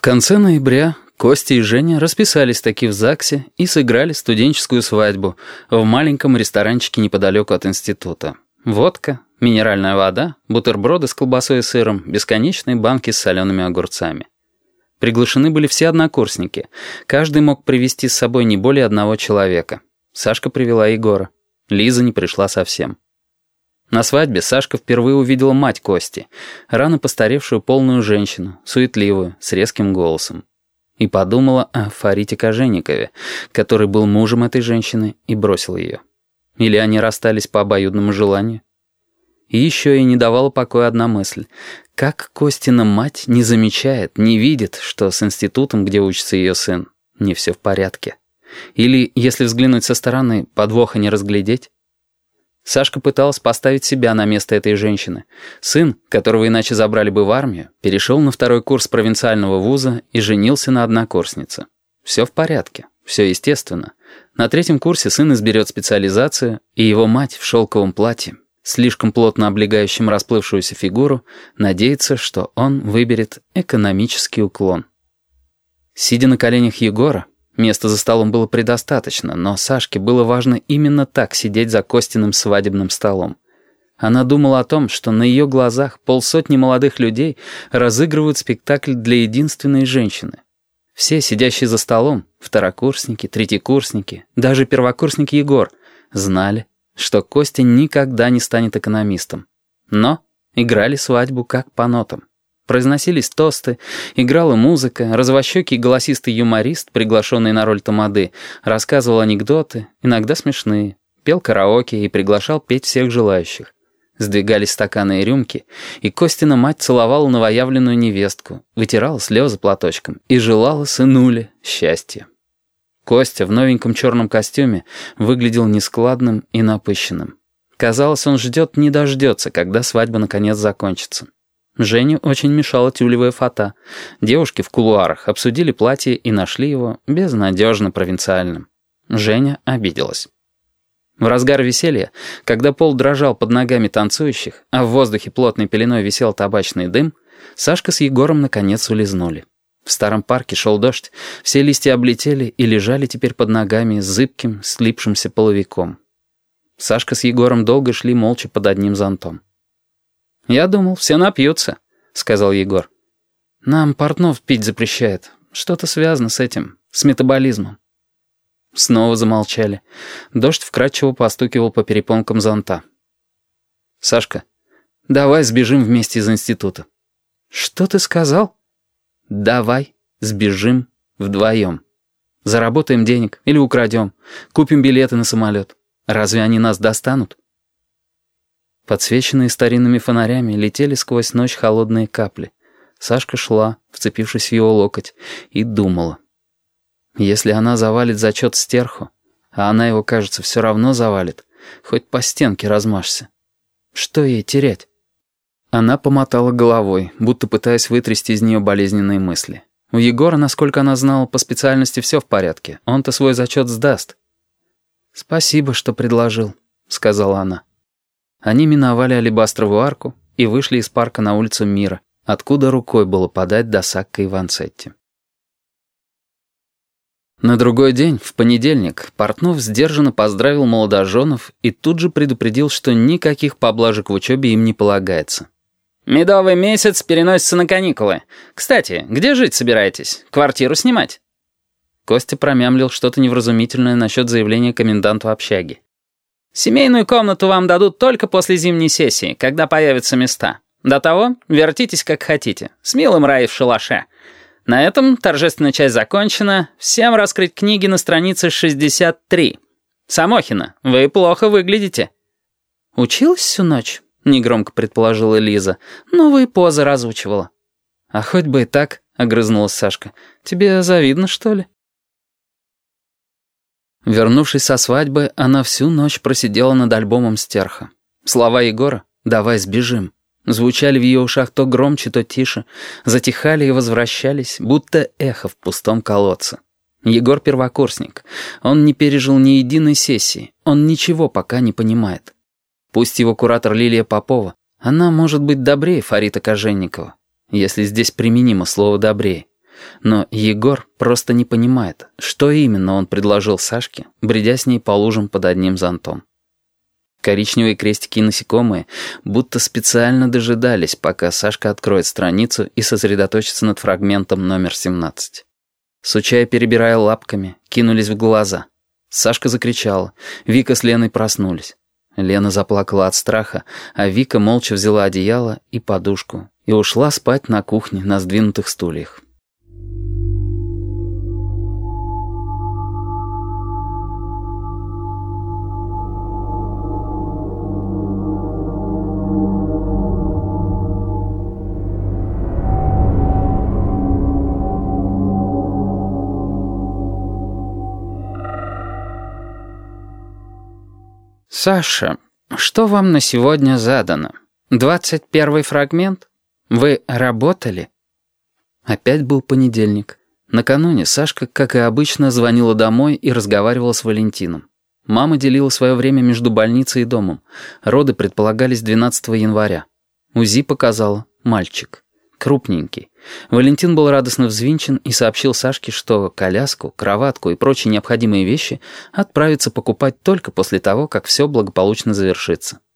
конце ноября Костя и Женя расписались таки в ЗАГСе и сыграли студенческую свадьбу в маленьком ресторанчике неподалеку от института. Водка, минеральная вода, бутерброды с колбасой и сыром, бесконечные банки с солеными огурцами. Приглашены были все однокурсники. Каждый мог привести с собой не более одного человека. Сашка привела Егора. Лиза не пришла совсем. На свадьбе Сашка впервые увидела мать Кости, рано постаревшую полную женщину, суетливую, с резким голосом. И подумала о Фарите Кожевникове, который был мужем этой женщины и бросил ее. Или они расстались по обоюдному желанию? И еще ей не давала покоя одна мысль. Как Костина мать не замечает, не видит, что с институтом, где учится ее сын, не все в порядке? Или, если взглянуть со стороны, подвоха не разглядеть? Сашка пыталась поставить себя на место этой женщины. Сын, которого иначе забрали бы в армию, перешел на второй курс провинциального вуза и женился на однокурснице. Все в порядке, все естественно. На третьем курсе сын изберет специализацию, и его мать в шелковом платье, слишком плотно облегающем расплывшуюся фигуру, надеется, что он выберет экономический уклон. Сидя на коленях Егора, места за столом было предостаточно, но Сашке было важно именно так сидеть за Костиным свадебным столом. Она думала о том, что на ее глазах полсотни молодых людей разыгрывают спектакль для единственной женщины. Все, сидящие за столом, второкурсники, третьекурсники, даже первокурсник Егор, знали, что Костя никогда не станет экономистом. Но играли свадьбу как по нотам. Произносились тосты, играла музыка, розовощекий голосистый юморист, приглашенный на роль тамады, рассказывал анекдоты, иногда смешные, пел караоке и приглашал петь всех желающих. Сдвигались стаканы и рюмки, и Костина мать целовала новоявленную невестку, вытирала слезы платочком и желала сынуле счастья. Костя в новеньком черном костюме выглядел нескладным и напыщенным. Казалось, он ждет не дождется, когда свадьба наконец закончится. Жене очень мешала тюлевая фата. Девушки в кулуарах обсудили платье и нашли его безнадежно провинциальным. Женя обиделась. В разгар веселья, когда пол дрожал под ногами танцующих, а в воздухе плотной пеленой висел табачный дым, Сашка с Егором наконец улизнули. В старом парке шел дождь, все листья облетели и лежали теперь под ногами зыбким, слипшимся половиком. Сашка с Егором долго шли молча под одним зонтом. «Я думал, все напьются», — сказал Егор. «Нам Портнов пить запрещает. Что-то связано с этим, с метаболизмом». Снова замолчали. Дождь вкрадчиво постукивал по перепонкам зонта. «Сашка, давай сбежим вместе из института». «Что ты сказал?» «Давай сбежим вдвоем. Заработаем денег или украдем. Купим билеты на самолет. Разве они нас достанут?» Подсвеченные старинными фонарями летели сквозь ночь холодные капли. Сашка шла, вцепившись в его локоть, и думала. Если она завалит зачет стерху, а она его, кажется, все равно завалит, хоть по стенке размажься. Что ей терять? Она помотала головой, будто пытаясь вытрясти из нее болезненные мысли. У Егора, насколько она знала, по специальности все в порядке. Он-то свой зачет сдаст. «Спасибо, что предложил», — сказала она. Они миновали алебастровую арку и вышли из парка на улицу Мира, откуда рукой было подать до Сакко и Ванцетти. На другой день, в понедельник, Портнов сдержанно поздравил молодоженов и тут же предупредил, что никаких поблажек в учебе им не полагается. «Медовый месяц переносится на каникулы. Кстати, где жить собираетесь? Квартиру снимать?» Костя промямлил что-то невразумительное насчет заявления коменданту общаги. «Семейную комнату вам дадут только после зимней сессии, когда появятся места. До того вертитесь как хотите, с милым рай в шалаше. На этом торжественная часть закончена. Всем раскрыть книги на странице 63. Самохина, вы плохо выглядите». «Училась всю ночь?» — негромко предположила Лиза. «Новые позы разучивала». «А хоть бы и так», — огрызнулась Сашка. «Тебе завидно, что ли?» Вернувшись со свадьбы, она всю ночь просидела над альбомом стерха. Слова Егора «давай сбежим» звучали в ее ушах то громче, то тише, затихали и возвращались, будто эхо в пустом колодце. Егор первокурсник. Он не пережил ни единой сессии, он ничего пока не понимает. Пусть его куратор Лилия Попова, она может быть добрее Фарита Кожевникова, если здесь применимо слово «добрее». Но Егор просто не понимает, что именно он предложил Сашке, бредя с ней по лужам под одним зонтом. Коричневые крестики и насекомые будто специально дожидались, пока Сашка откроет страницу и сосредоточится над фрагментом номер 17. Сучая, перебирая лапками, кинулись в глаза. Сашка закричала. Вика с Леной проснулись. Лена заплакала от страха, а Вика молча взяла одеяло и подушку и ушла спать на кухне на сдвинутых стульях. «Саша, что вам на сегодня задано? 21-й фрагмент? Вы работали?» Опять был понедельник. Накануне Сашка, как и обычно, звонила домой и разговаривала с Валентином. Мама делила свое время между больницей и домом. Роды предполагались 12 января. УЗИ показала мальчик. Крупненький. Валентин был радостно взвинчен и сообщил Сашке, что коляску, кроватку и прочие необходимые вещи отправится покупать только после того, как все благополучно завершится.